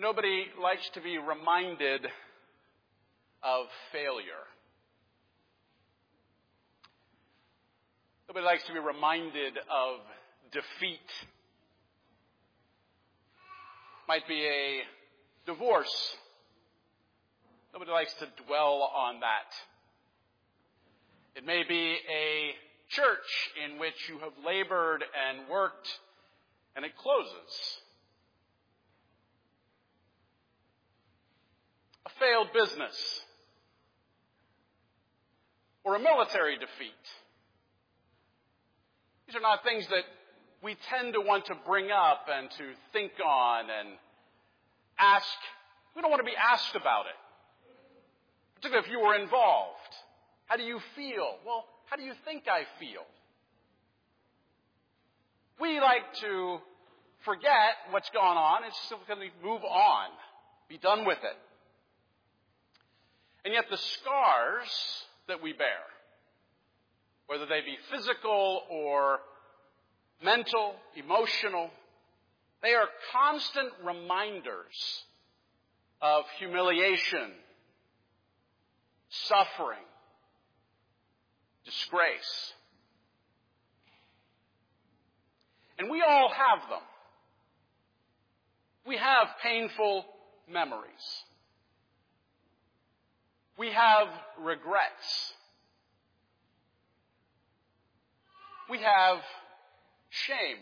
Nobody likes to be reminded of failure. Nobody likes to be reminded of defeat. Might be a divorce. Nobody likes to dwell on that. It may be a church in which you have labored and worked and it closes. A failed business. Or a military defeat. These are not things that we tend to want to bring up and to think on and ask. We don't want to be asked about it. Particularly if you were involved. How do you feel? Well, how do you think I feel? We like to forget what's gone on and simply move on. Be done with it. And yet the scars that we bear, whether they be physical or mental, emotional, they are constant reminders of humiliation, suffering, disgrace. And we all have them. We have painful memories. We have regrets. We have shame.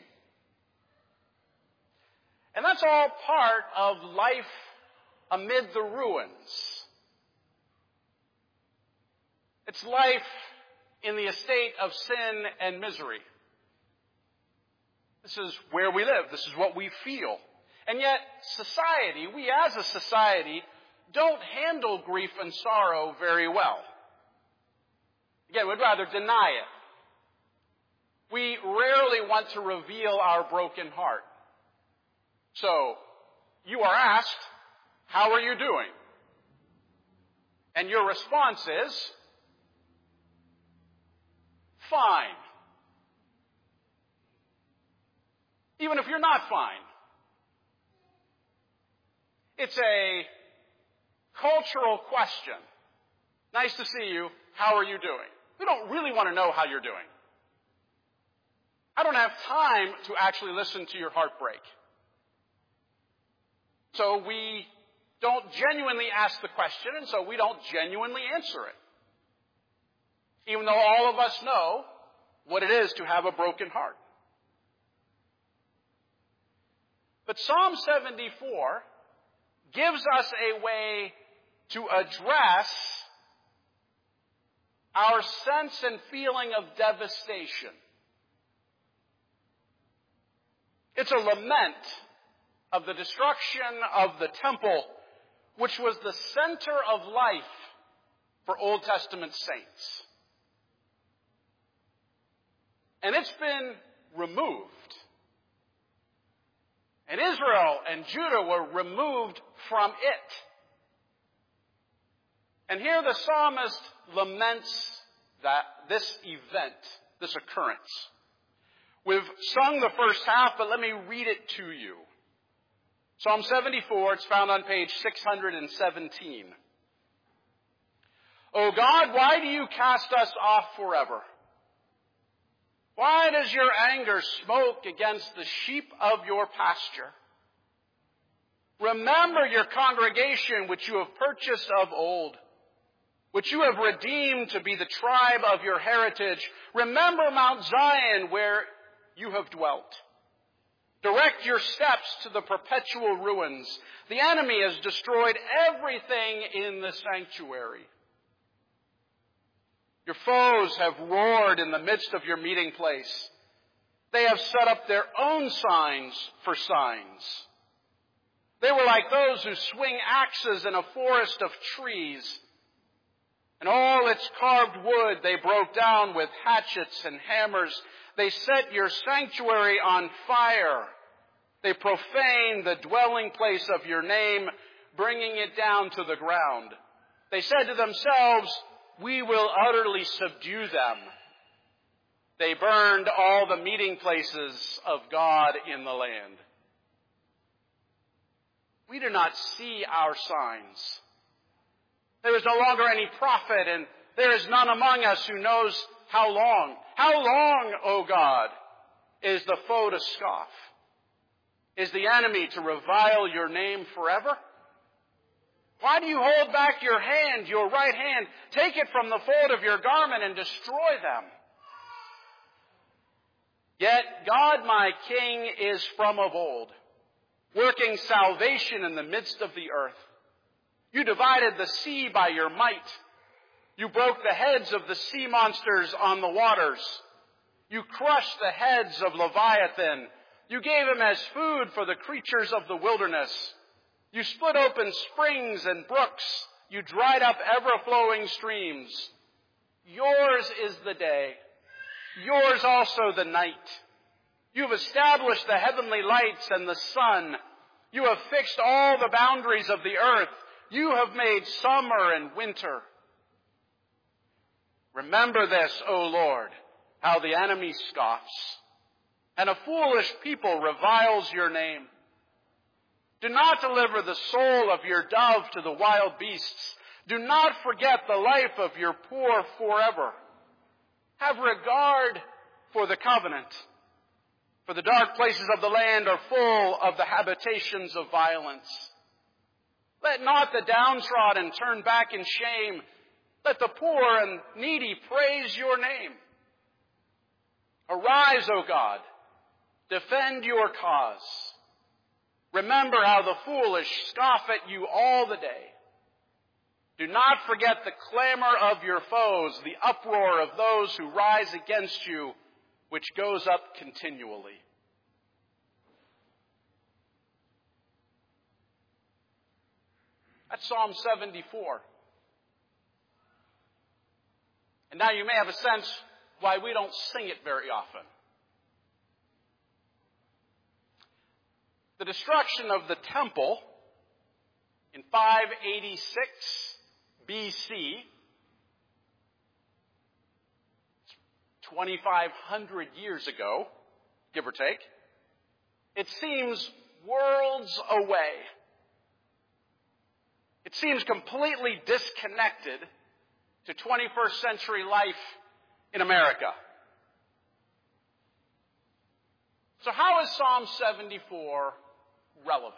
And that's all part of life amid the ruins. It's life in the estate of sin and misery. This is where we live. This is what we feel. And yet, society, we as a society, don't handle grief and sorrow very well. Again, we'd rather deny it. We rarely want to reveal our broken heart. So, you are asked, how are you doing? And your response is, fine. Even if you're not fine. It's a cultural question. Nice to see you. How are you doing? We don't really want to know how you're doing. I don't have time to actually listen to your heartbreak. So we don't genuinely ask the question, and so we don't genuinely answer it. Even though all of us know what it is to have a broken heart. But Psalm 74 gives us a way to address our sense and feeling of devastation. It's a lament of the destruction of the temple, which was the center of life for Old Testament saints. And it's been removed. And Israel and Judah were removed from it. And here the psalmist laments this event, this occurrence. We've sung the first half, but let me read it to you. Psalm 74, it's found on page 617. O God, why do you cast us off forever? Why does your anger smoke against the sheep of your pasture? Remember your congregation which you have purchased of old, which you have redeemed to be the tribe of your heritage. Remember Mount Zion where you have dwelt. Direct your steps to the perpetual ruins. The enemy has destroyed everything in the sanctuary. Your foes have roared in the midst of your meeting place. They have set up their own signs for signs. They were like those who swing axes in a forest of trees. And all its carved wood they broke down with hatchets and hammers. They set your sanctuary on fire. They profaned the dwelling place of your name, bringing it down to the ground. They said to themselves, we will utterly subdue them. They burned all the meeting places of God in the land. we do not see our signs. There is no longer any prophet, and there is none among us who knows how long. How long, O God, is the foe to scoff? Is the enemy to revile your name forever? Why do you hold back your hand, your right hand? Take it from the fold of your garment and destroy them. Yet God, my King, is from of old, working salvation in the midst of the earth. You divided the sea by your might. You broke the heads of the sea monsters on the waters. You crushed the heads of Leviathan. You gave him as food for the creatures of the wilderness. You split open springs and brooks. You dried up ever-flowing streams. Yours is the day. Yours also the night. You have established the heavenly lights and the sun. You have fixed all the boundaries of the earth. You have made summer and winter. Remember this, O Lord, how the enemy scoffs, and a foolish people reviles your name. Do not deliver the soul of your dove to the wild beasts. Do not forget the life of your poor forever. Have regard for the covenant, for the dark places of the land are full of the habitations of violence. Let not the downtrodden turn back in shame. Let the poor and needy praise your name. Arise, O God, defend your cause. Remember how the foolish scoff at you all the day. Do not forget the clamor of your foes, the uproar of those who rise against you, which goes up continually. That's Psalm 74. And now you may have a sense why we don't sing it very often. The destruction of the temple in 586 BC, 2,500 years ago, give or take, it seems worlds away. It seems completely disconnected to 21st century life in America. So how is Psalm 74 relevant?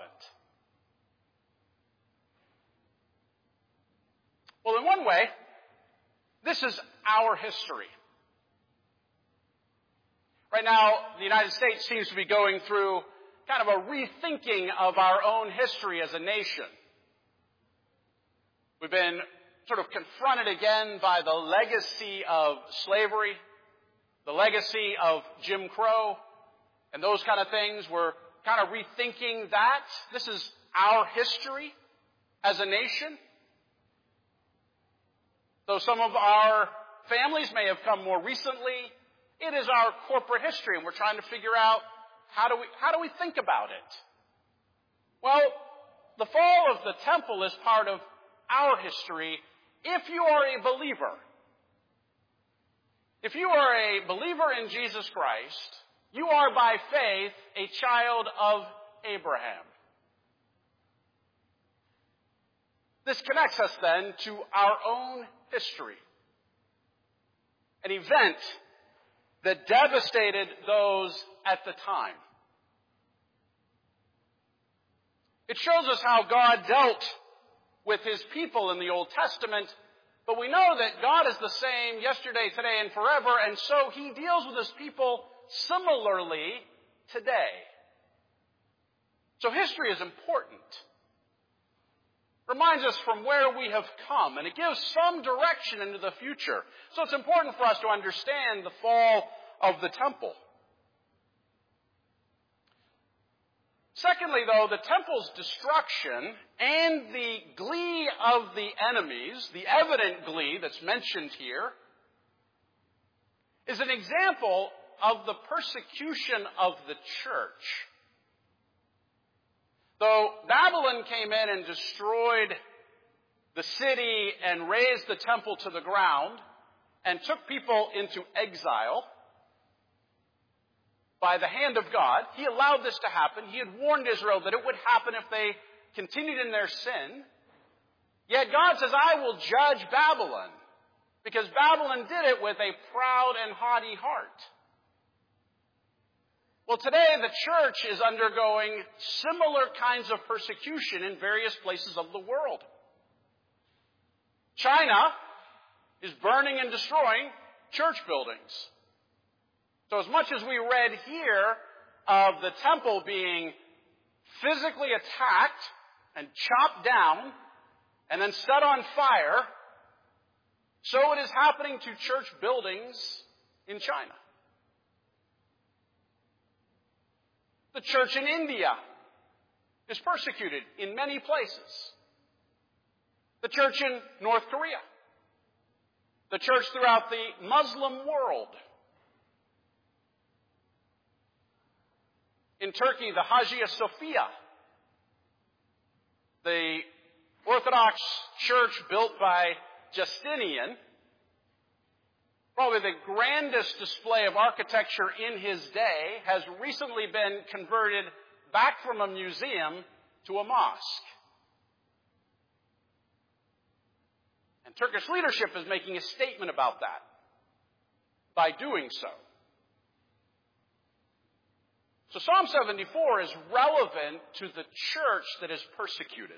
Well, in one way, this is our history. Right now, the United States seems to be going through kind of a rethinking of our own history as a nation. We've been sort of confronted again by the legacy of slavery, the legacy of Jim Crow, and those kind of things. We're kind of rethinking that. This is our history as a nation. Though some of our families may have come more recently, it is our corporate history, and we're trying to figure out how do we think about it? Well, the fall of the temple is part of our history. If you are a believer, in Jesus Christ, you are by faith a child of Abraham. This connects us then to our own history. An event that devastated those at the time. It shows us how God dealt with his people in the Old Testament, but we know that God is the same yesterday, today, and forever, and so he deals with his people similarly today. So history is important. Reminds us from where we have come, and it gives some direction into the future. So it's important for us to understand the fall of the temple. Secondly, though, the temple's destruction and the glee of the enemies, the evident glee that's mentioned here, is an example of the persecution of the church. Though Babylon came in and destroyed the city and razed the temple to the ground and took people into exile by the hand of God, he allowed this to happen. He had warned Israel that it would happen if they continued in their sin. Yet God says, I will judge Babylon, because Babylon did it with a proud and haughty heart. Well, today the church is undergoing similar kinds of persecution in various places of the world. China is burning and destroying church buildings. So as much as we read here of the temple being physically attacked and chopped down and then set on fire, so it is happening to church buildings in China. The church in India is persecuted in many places. The church in North Korea. The church throughout the Muslim world. In Turkey, the Hagia Sophia, the Orthodox church built by Justinian, probably the grandest display of architecture in his day, has recently been converted back from a museum to a mosque. And Turkish leadership is making a statement about that by doing so. So Psalm 74 is relevant to the church that is persecuted.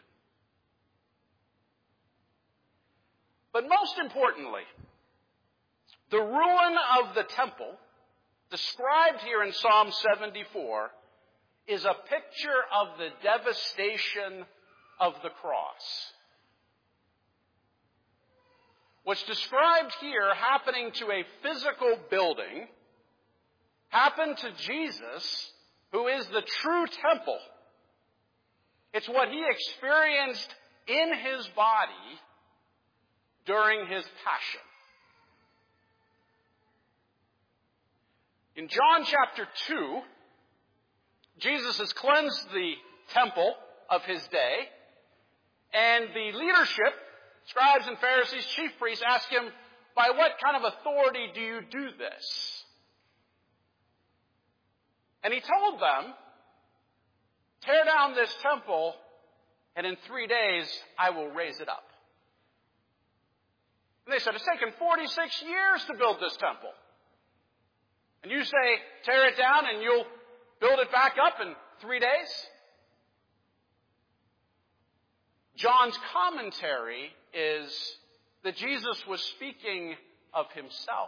But most importantly, the ruin of the temple, described here in Psalm 74, is a picture of the devastation of the cross. What's described here happening to a physical building happened to Jesus, who is the true temple. It's what he experienced in his body during his passion. In John chapter 2, Jesus has cleansed the temple of his day, and the leadership, scribes and Pharisees, chief priests, ask him, by what kind of authority do you do this? And he told them, tear down this temple, and in 3 days I will raise it up. And they said, it's taken 46 years to build this temple. And you say, tear it down and you'll build it back up in 3 days? John's commentary is that Jesus was speaking of himself.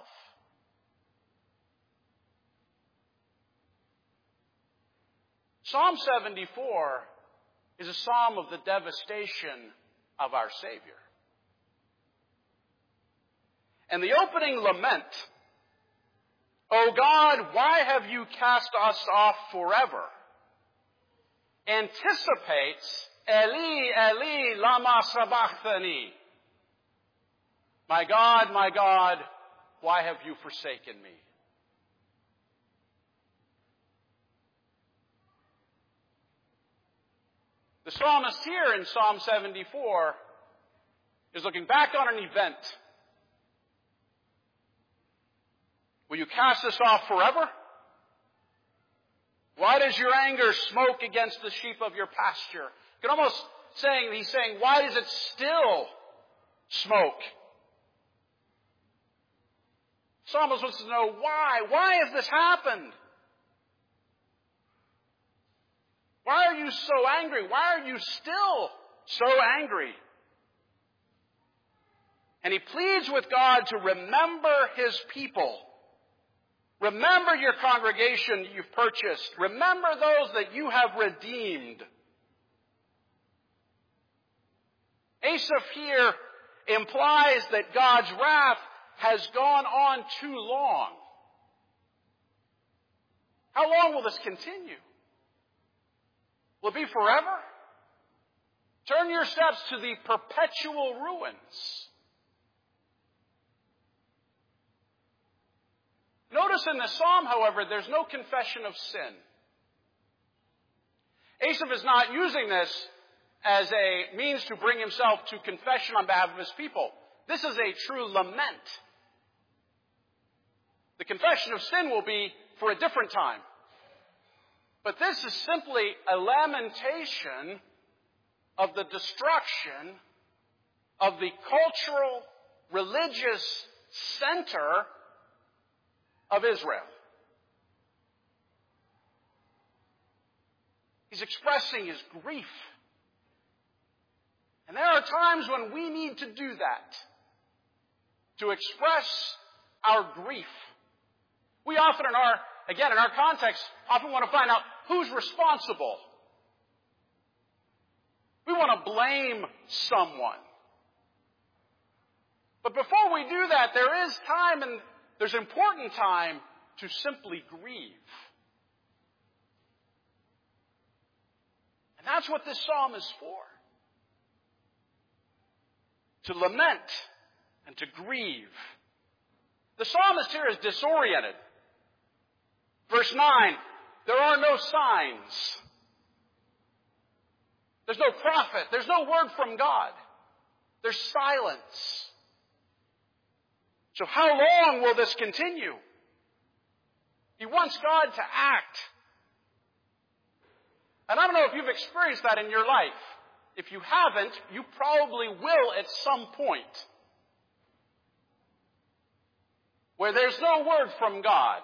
Psalm 74 is a psalm of the devastation of our Savior. And the opening lament, O God, why have you cast us off forever, anticipates Eli, Eli, lama sabachthani. My God, why have you forsaken me? The psalmist here in Psalm 74 is looking back on an event. Will you cast us off forever? Why does your anger smoke against the sheep of your pasture? You can almost he's saying, why does it still smoke? Psalmist wants to know why. Why has this happened? Why are you so angry? Why are you still so angry? And he pleads with God to remember his people. Remember your congregation that you've purchased. Remember those that you have redeemed. Asaph here implies that God's wrath has gone on too long. How long will this continue? Will it be forever? Turn your steps to the perpetual ruins. Notice in the psalm, however, there's no confession of sin. Asaph is not using this as a means to bring himself to confession on behalf of his people. This is a true lament. The confession of sin will be for a different time. But this is simply a lamentation of the destruction of the cultural, religious center of Israel. He's expressing his grief. And there are times when we need to do that, to express our grief. We often in our context, often want to find out who's responsible. We want to blame someone. But before we do that, there is time, and there's important time, to simply grieve. And that's what this psalm is for. To lament and to grieve. The psalmist here is disoriented. Verse 9, there are no signs. There's no prophet. There's no word from God. There's silence. So how long will this continue? He wants God to act. And I don't know if you've experienced that in your life. If you haven't, you probably will at some point. Where there's no word from God.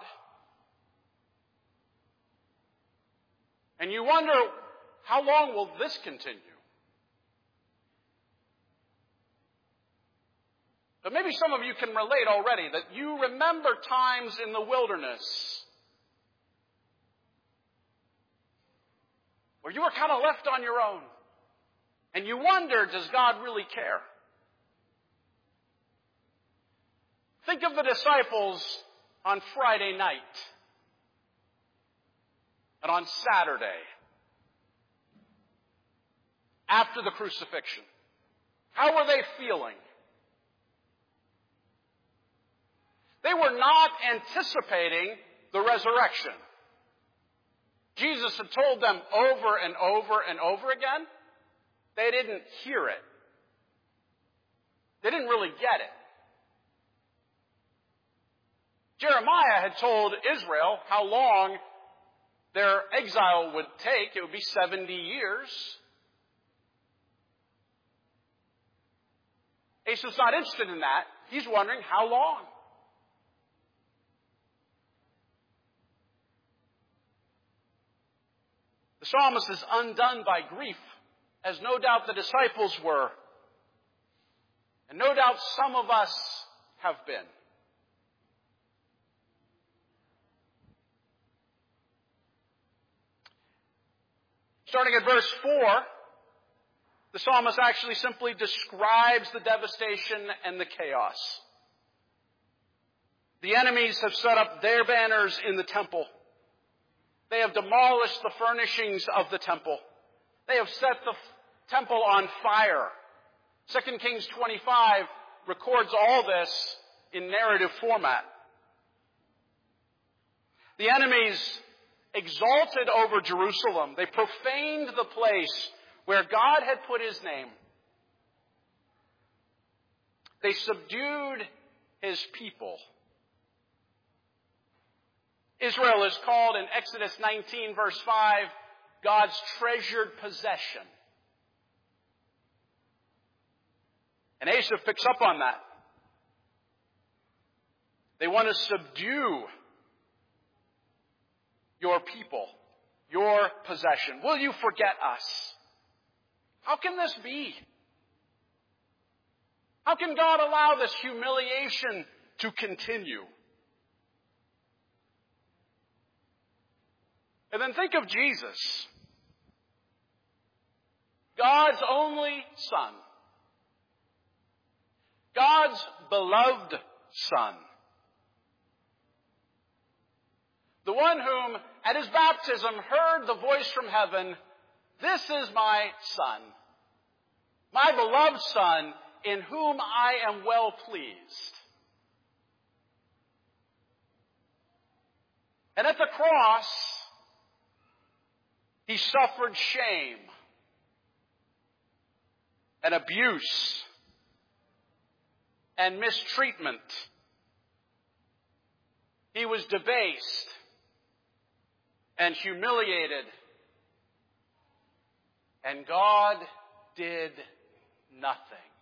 And you wonder, how long will this continue? But maybe some of you can relate already that you remember times in the wilderness where you were kind of left on your own. And you wonder, does God really care? Think of the disciples on Friday night and on Saturday after the crucifixion. How were they feeling? They were not anticipating the resurrection. Jesus had told them over and over and over again. They didn't hear it. They didn't really get it. Jeremiah had told Israel how long their exile would take. It would be 70 years. Asa's not interested in that. He's wondering how long. The psalmist is undone by grief, as no doubt the disciples were, and no doubt some of us have been. Starting at verse 4, the psalmist actually simply describes the devastation and the chaos. The enemies have set up their banners in the temple. They have demolished the furnishings of the temple. They have set the temple on fire. 2 Kings 25 records all this in narrative format. The enemies exalted over Jerusalem. They profaned the place where God had put his name. They subdued his people. Israel is called in Exodus 19 verse 5, God's treasured possession. And Asa picks up on that. They want to subdue your people, your possession. Will you forget us? How can this be? How can God allow this humiliation to continue? And then think of Jesus, God's only Son, God's beloved Son, the one whom at his baptism heard the voice from heaven, "This is my Son, my beloved Son, in whom I am well pleased." And at the cross, he suffered shame and abuse and mistreatment. He was debased and humiliated. And God did nothing.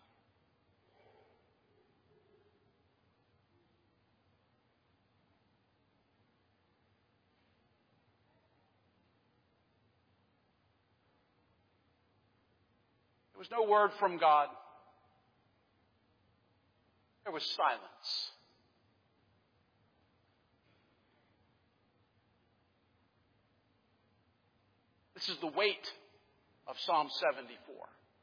There was no word from God. There was silence. This is the weight of Psalm 74.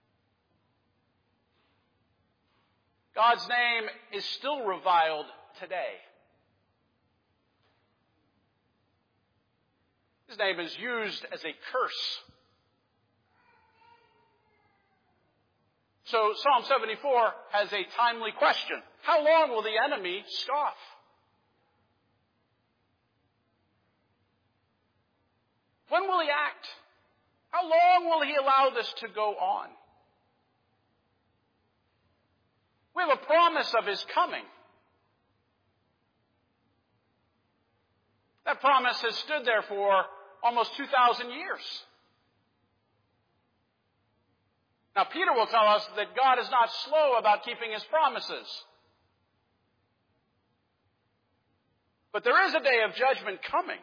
God's name is still reviled today. His name is used as a curse. So Psalm 74 has a timely question. How long will the enemy scoff? When will he act? How long will he allow this to go on? We have a promise of his coming. That promise has stood there for almost 2,000 years. Now, Peter will tell us that God is not slow about keeping his promises. But there is a day of judgment coming.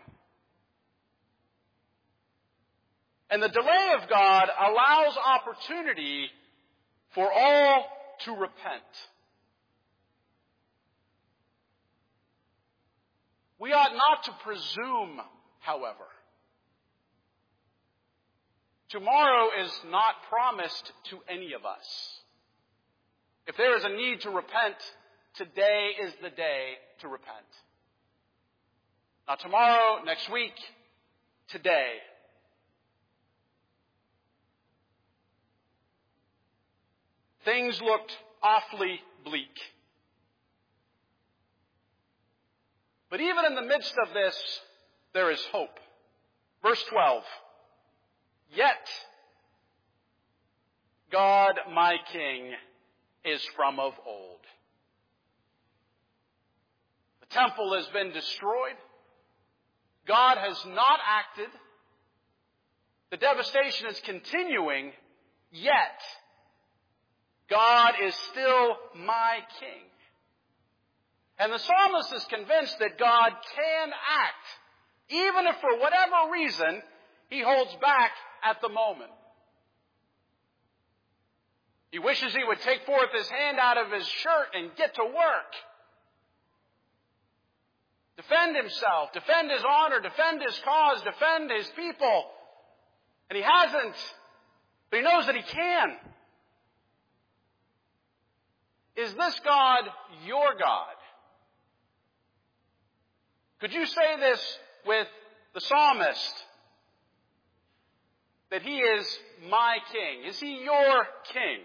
And the delay of God allows opportunity for all to repent. We ought not to presume, however. Tomorrow is not promised to any of us. If there is a need to repent, today is the day to repent. Not tomorrow, next week, today. Things looked awfully bleak. But even in the midst of this, there is hope. Verse 12. Yet, God, my King, is from of old. The temple has been destroyed. God has not acted. The devastation is continuing, yet God is still my King. And the psalmist is convinced that God can act, even if for whatever reason he holds back at the moment. He wishes he would take forth his hand out of his shirt and get to work. Defend himself, defend his honor, defend his cause, defend his people. And he hasn't, but he knows that he can. Is this God your God? Could you say this with the psalmist? That he is my King. Is he your King?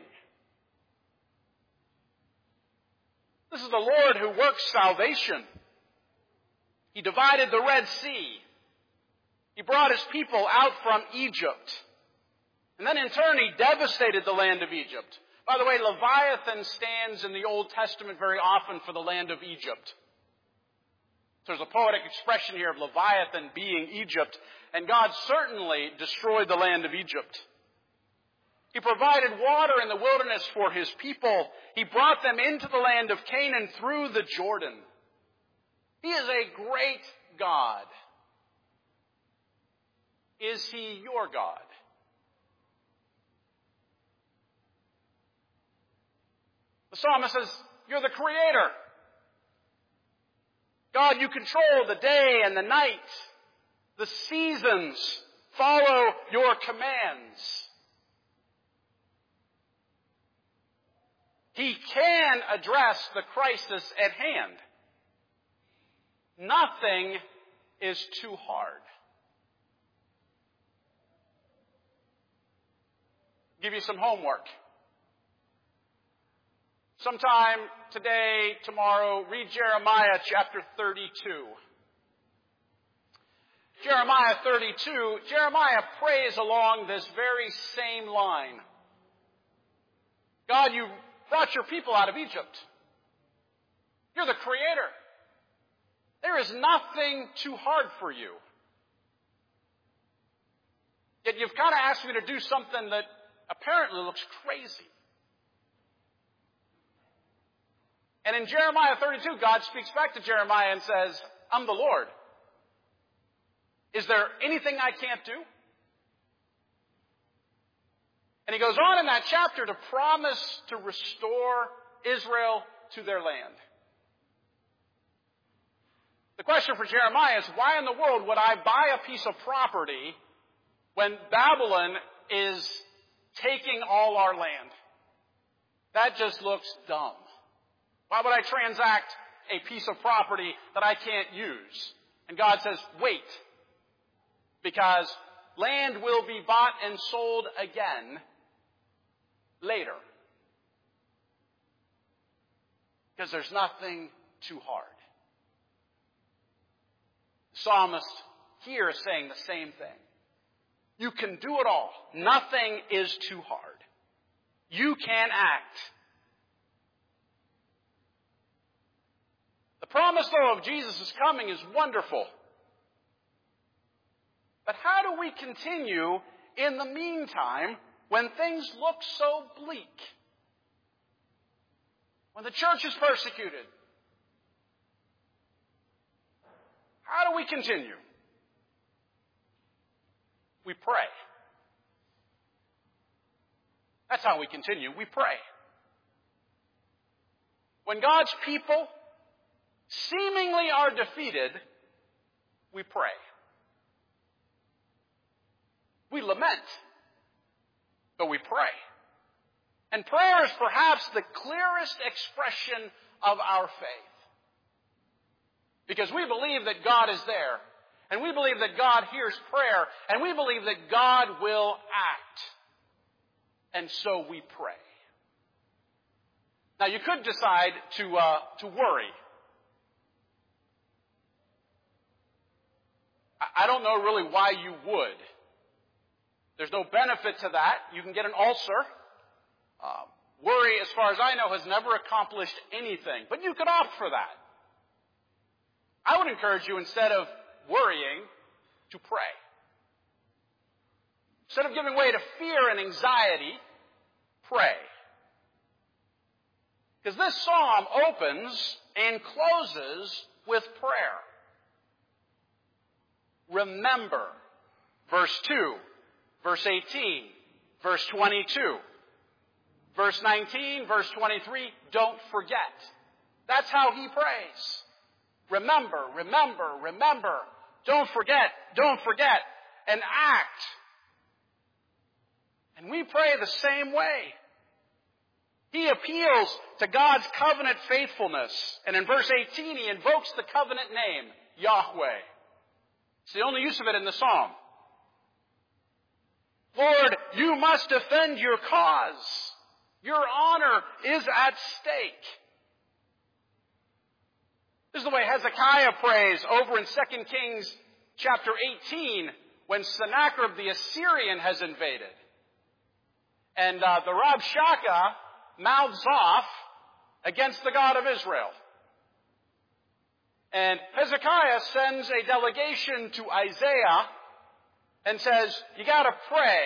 This is the Lord who works salvation. He divided the Red Sea. He brought his people out from Egypt. And then in turn he devastated the land of Egypt. By the way, Leviathan stands in the Old Testament very often for the land of Egypt. So there's a poetic expression here of Leviathan being Egypt. And God certainly destroyed the land of Egypt. He provided water in the wilderness for his people. He brought them into the land of Canaan through the Jordan. He is a great God. Is he your God? The psalmist says, you're the creator. God, you control the day and the night. The seasons follow your commands. He can address the crisis at hand. Nothing is too hard. Give you some homework. Sometime today, tomorrow, read Jeremiah chapter 32. Jeremiah 32, Jeremiah prays along this very same line. God, you brought your people out of Egypt. You're the creator. There is nothing too hard for you. Yet you've kind of asked me to do something that apparently looks crazy. And in Jeremiah 32, God speaks back to Jeremiah and says, I'm the Lord. Is there anything I can't do? And he goes on in that chapter to promise to restore Israel to their land. The question for Jeremiah is, why in the world would I buy a piece of property when Babylon is taking all our land? That just looks dumb. Why would I transact a piece of property that I can't use? And God says, wait, because land will be bought and sold again later. Because there's nothing too hard. The psalmist here is saying the same thing. You can do it all. Nothing is too hard. You can act. The promise, though, of Jesus' coming is wonderful. But how do we continue in the meantime when things look so bleak? When the church is persecuted? How do we continue? We pray. That's how we continue. We pray. When God's people seemingly are defeated, we pray. We lament, but we pray. And prayer is perhaps the clearest expression of our faith. Because we believe that God is there. And we believe that God hears prayer. And we believe that God will act. And so we pray. Now you could decide to worry. I don't know really why you would. There's no benefit to that. You can get an ulcer. Worry, as far as I know, has never accomplished anything. But you could opt for that. I would encourage you, instead of worrying, to pray. Instead of giving way to fear and anxiety, pray. Because this psalm opens and closes with prayer. Remember, verse 2, verse 18, verse 22, verse 19, verse 23, don't forget. That's how he prays. Remember, remember, remember. Don't forget, and act. And we pray the same way. He appeals to God's covenant faithfulness. And in verse 18, he invokes the covenant name, Yahweh. It's the only use of it in the psalm. Lord, you must defend your cause. Your honor is at stake. This is the way Hezekiah prays over in 2 Kings chapter 18 when Sennacherib the Assyrian has invaded. And the Rabshakeh mouths off against the God of Israel. And Hezekiah sends a delegation to Isaiah and says, you gotta pray.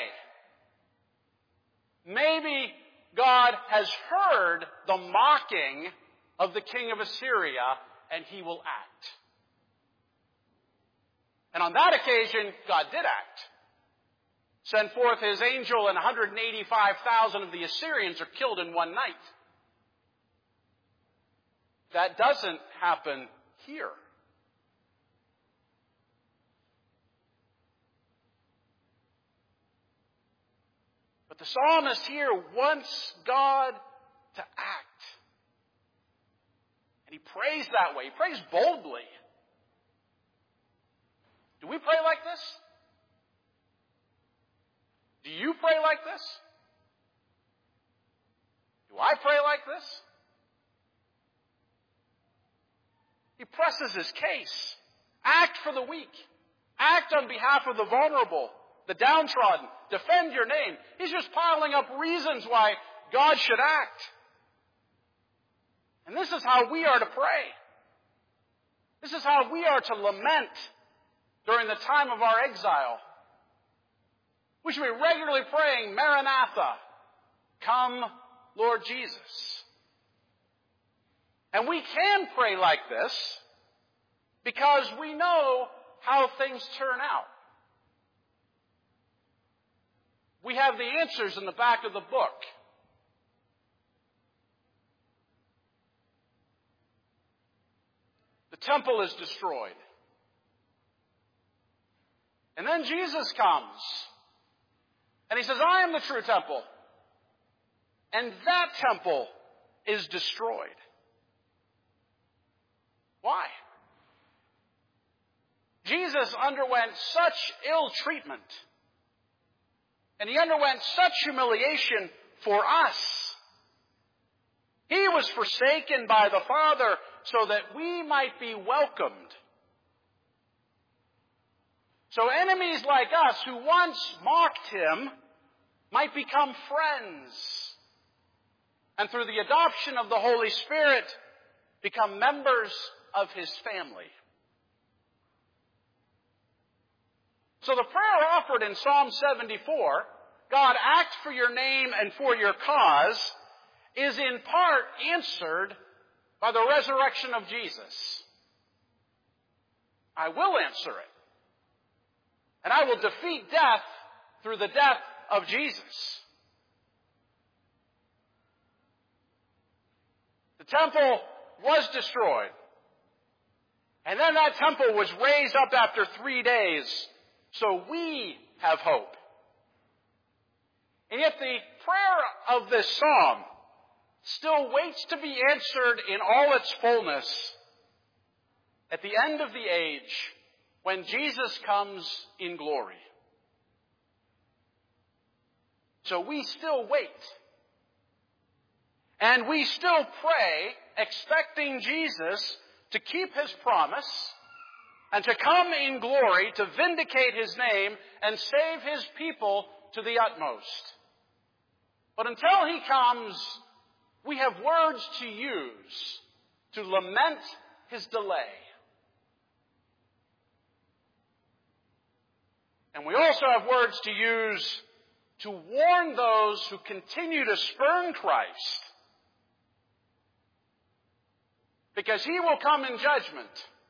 Maybe God has heard the mocking of the king of Assyria and he will act. And on that occasion, God did act. Sent forth his angel and 185,000 of the Assyrians are killed in one night. That doesn't happen here. But the psalmist here wants God to act. And he prays that way. He prays boldly. Do we pray like this? Do you pray like this? Do I pray like this? He presses his case. Act for the weak. Act on behalf of the vulnerable, the downtrodden. Defend your name. He's just piling up reasons why God should act. And this is how we are to pray. This is how we are to lament during the time of our exile. We should be regularly praying, Maranatha, come, Lord Jesus. And we can pray like this because we know how things turn out. We have the answers in the back of the book. The temple is destroyed. And then Jesus comes. And he says, I am the true temple. And that temple is destroyed. Why? Jesus underwent such ill treatment. And he underwent such humiliation for us. He was forsaken by the Father so that we might be welcomed. So enemies like us who once mocked him might become friends. And through the adoption of the Holy Spirit, become members of his family. So the prayer offered in Psalm 74, God, act for your name and for your cause, is in part answered by the resurrection of Jesus. I will answer it. And I will defeat death through the death of Jesus. The temple was destroyed. And then that temple was raised up after 3 days. So we have hope. And yet the prayer of this psalm still waits to be answered in all its fullness at the end of the age when Jesus comes in glory. So we still wait. And we still pray, expecting Jesus to keep his promise and to come in glory to vindicate his name and save his people to the utmost. But until he comes, we have words to use to lament his delay. And we also have words to use to warn those who continue to spurn Christ. Because he will come in judgment.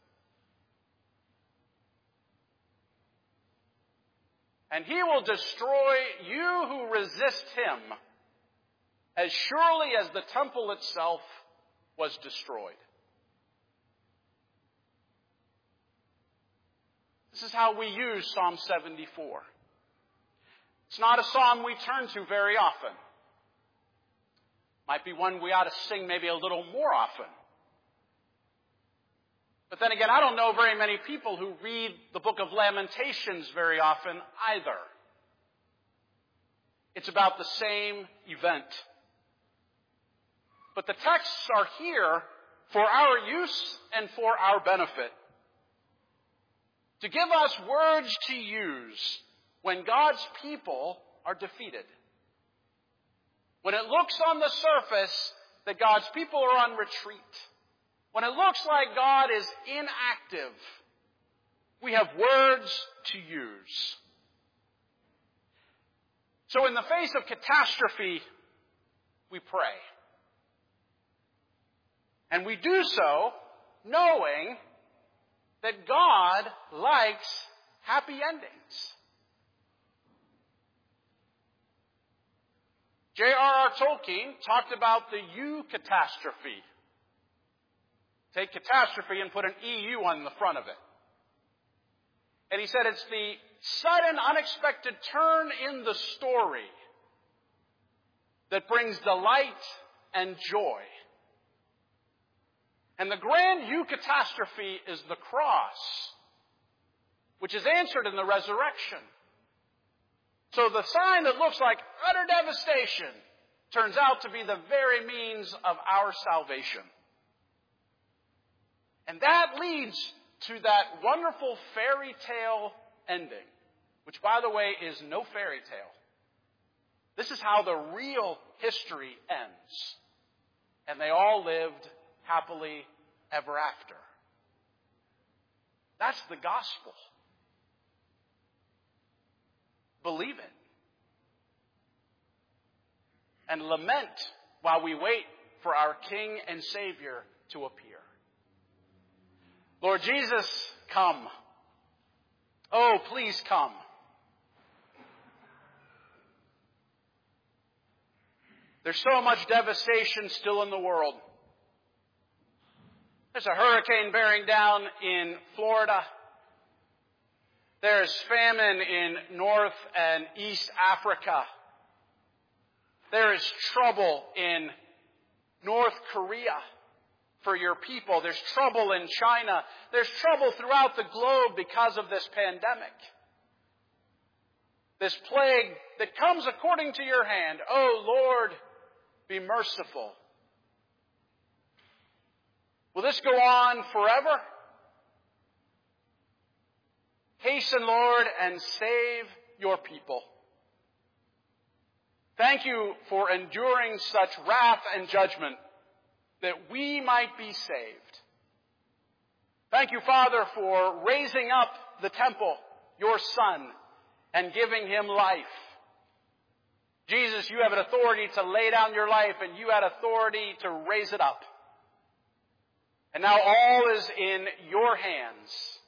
And he will destroy you who resist him as surely as the temple itself was destroyed. This is how we use Psalm 74. It's not a psalm we turn to very often. Might be one we ought to sing maybe a little more often. But then again, I don't know very many people who read the book of Lamentations very often either. It's about the same event. But the texts are here for our use and for our benefit. To give us words to use when God's people are defeated. When it looks on the surface that God's people are on retreat. When it looks like God is inactive, we have words to use. So in the face of catastrophe, we pray. And we do so knowing that God likes happy endings. J.R.R. Tolkien talked about the eucatastrophe. Take catastrophe and put an EU on the front of it. And he said it's the sudden, unexpected turn in the story that brings delight and joy. And the grand eucatastrophe is the cross, which is answered in the resurrection. So the sign that looks like utter devastation turns out to be the very means of our salvation. And that leads to that wonderful fairy tale ending, which, by the way, is no fairy tale. This is how the real history ends. And they all lived happily ever after. That's the gospel. Believe it. and lament while we wait for our King and Savior to appear. Lord Jesus, come. Oh, please come. There's so much devastation still in the world. There's a hurricane bearing down in Florida. There's famine in North and East Africa. There is trouble in North Korea for your people. There's trouble in China. There's trouble throughout the globe because of this pandemic. This plague that comes according to your hand. Oh, Lord, be merciful. Will this go on forever? Hasten, Lord, and save your people. Thank you for enduring such wrath and judgment that we might be saved. Thank you, Father, for raising up the temple, your Son, and giving him life. Jesus, you have an authority to lay down your life, and you had authority to raise it up. And now all is in your hands.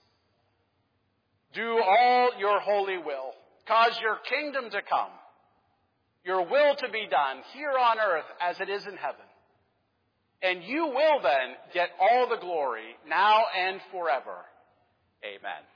Do all your holy will. Cause your kingdom to come. Your will to be done here on earth as it is in heaven. And you will then get all the glory now and forever. Amen.